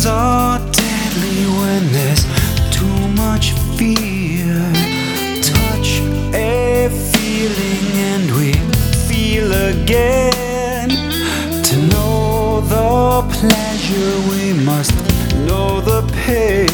Emotions are deadly when there's too much fear. Touch a feeling and we feel again. To know the pleasure we must know the pain.